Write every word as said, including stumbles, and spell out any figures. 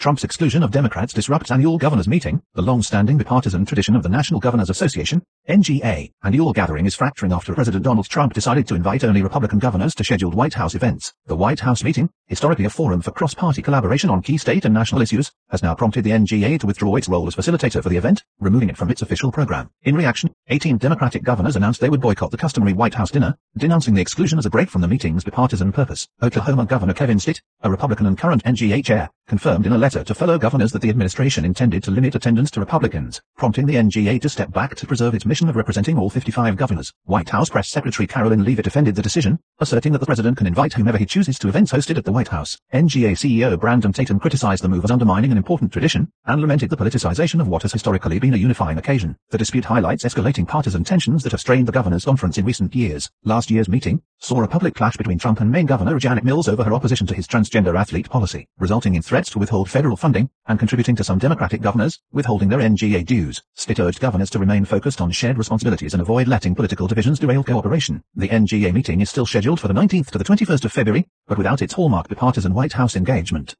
Trump's exclusion of Democrats disrupts annual governors' meeting. The long-standing bipartisan tradition of the National Governors Association, N G A, annual gathering is fracturing after President Donald Trump decided to invite only Republican governors to scheduled White House events. The White House meeting, historically a forum for cross-party collaboration on key state and national issues, has now prompted the N G A to withdraw its role as facilitator for the event, removing it from its official program. In reaction, eighteen Democratic governors announced they would boycott the customary White House dinner, denouncing the exclusion as a break from the meeting's bipartisan purpose. Oklahoma Governor Kevin Stitt, a Republican and current N G A chair, confirmed in a letter to fellow governors that the administration intended to limit attendance to Republicans, prompting the N G A to step back to preserve its mission of representing all fifty-five governors. White House Press Secretary Carolyn Leavitt defended the decision, asserting that the president can invite whomever he chooses to events hosted at the White House. N G A C E O Brandon Tatum criticized the move as undermining an important tradition, and lamented the politicization of what has historically been a unifying occasion. The dispute highlights escalating partisan tensions that have strained the governors' conference in recent years. Last year's meeting saw a public clash between Trump and Maine Governor Janet Mills over her opposition to his transgender athlete policy, resulting in threats to withhold federal funding, and contributing to some Democratic governors withholding their N G A dues. Stitt urged governors to remain focused on shared responsibilities and avoid letting political divisions derail cooperation. The N G A meeting is still scheduled for the nineteenth to the twenty-first of February, but without its hallmark bipartisan White House engagement.